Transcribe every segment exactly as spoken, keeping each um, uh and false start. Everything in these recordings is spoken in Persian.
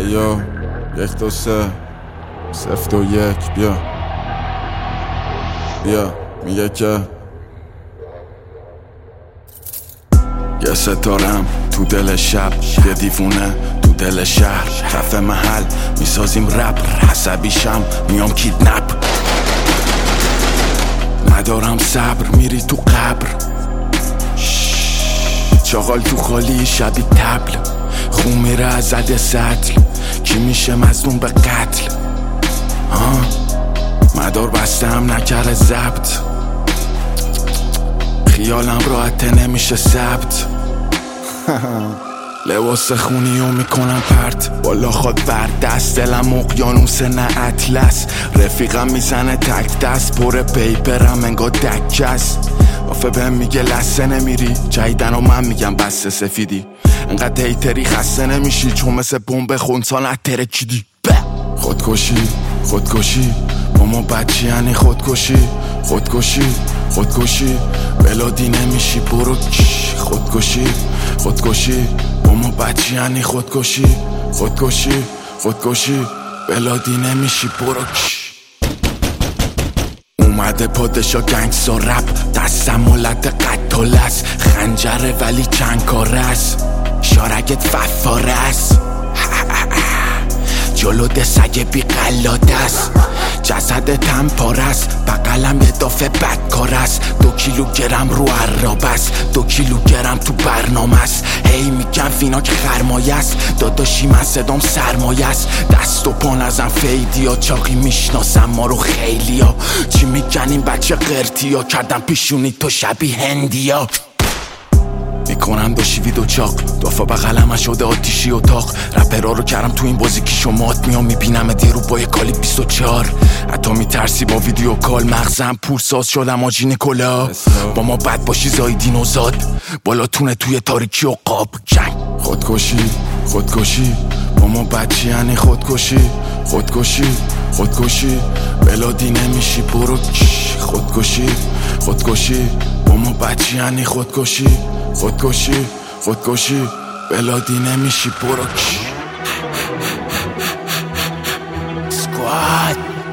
یا یک دو سه سفت و یک بیا بیا میگه که یه ستارم تو دل شب، یه دیوونه تو دل شهر، کف محل میسازیم رپ، عصبیشم میام کیدنپ، ندارم صبر میری تو قبر، چاقال تو خالی شبی تبل، خون میره از زده سطل، کی میشه مظلوم به قتل، آه مدار بستم نکره زبط، خیالم راحت نمیشه ثبت لباس خونی و میکنم پرت بالا خود بر دست، دلم اقیانوس نه اطلس، رفیقم میزنه تک دست پر پیپرم انگار دکست، وافه بهم میگه لسه نمیری جایدن و من میگم بسته سفیدی، انقدر هیتری خسته نمیشی چون مثل بمب خونسان اترکیدی، خودکشی خودکشی ماما بچی یعنی خودکشی خودکشی خودکشی بلادی نمیشی برو خودکشی خودکشی ماما بچی یعنی خودکشی خودکشی خودکشی بلادی نمیشی برو اومده پادشا گنگسا رپ، دستم ملت قتل است، خنجره ولی چند کاره است، شارگت ففاره است، جلو ده سگ بی قلاده است، جسدت هم پاره است، بقلم یه دافه بدکار است، دو کیلوگرم رو عراب است، دو کیلوگرم تو برنامه است، هی میگم فینا که خرمایه است، داداشی من صدام سرمایه است، دست و پا نزن فیدی ها، چاقی میشناسم ما رو خیلی ها، چی میگن این بچه قرتی ها، کردم پیشونی تو شبیه هندی ها، میکنم دو شیوی دو چاق، دافا بغلم شده آتیشی اتاق، رپرها رو کردم تو این بازی که شمات میام میبینم دی رو با یه کالی بیست و چهار، حتی میترسی با ویدیو کال، مغزم پورساز شدم آجی نیکولا، با ما بد باشی زایدین و زاد، بالاتونه توی تاریکی و قاب جنگ، خودکشی خودکشی با ما بچی یعنی خودکشی خودکشی خودکشی بلادی نمیشی برو خودکشی خودکشی با ما بچی یعنی خودکشی خودکشی خودکشی بلادی نمیشی برو سکواد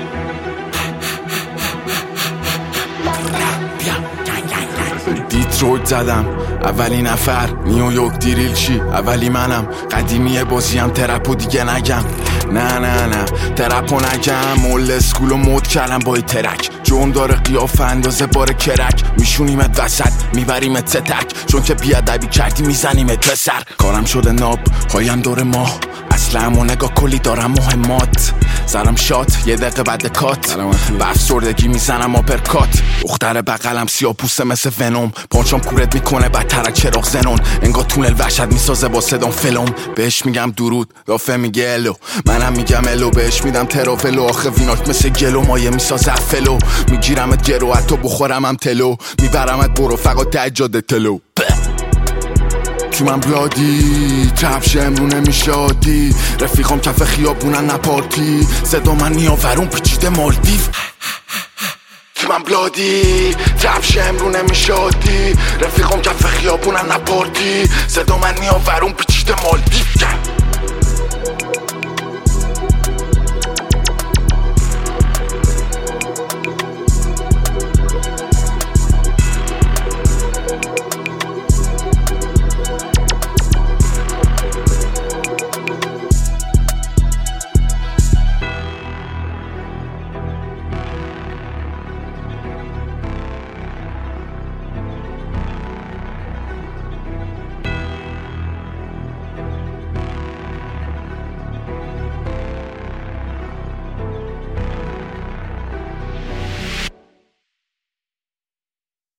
دیترویت زدم اولی نفر، نیویورک دیریل چی اولی منم، قدیمی بازیم ترپو دیگه نگم، نه نه نه ترپو نگم، مول اسکولو مود کردم با ترک، جون داره قیافه اندازه بار کرک، میشونیمت وسط میبریمت ستک، چون که بیادبی کردی میزنیمت سر، کارم شده ناب هایم دور ماه، اصلا و نگاه کلی دارم مهمات، زرم شات یه دقیقه بعد کات، به افسردگی میزنم آپرکات، دختر بغلم سیاه پوسته مثل ونوم، پاچام کورت میکنه بدتر از چراغ زنون، انگار تونل وحشت میسازه با صدام فلم، بهش میگم درود دافه میگه الو، منم میگم الو، بهش میدم ترافلو، آخه ویناک مثل گلو مایه میسازه فلو، میگیرمت گرو حتی بخورم هم تلو، میبرمت برو فقط تجاده تلو، تیمم بلادی ترپش امرو نمیشه عادی، رفیقام کف خیابونن نپارتی، صدا من نیاورون پیچیده مالدیو، تیمم بلادی ترپش امرو نمیشه عادی، رفیقام کف خیابونن نپارتی، صدا من نیاورون پیچیده مالدیو.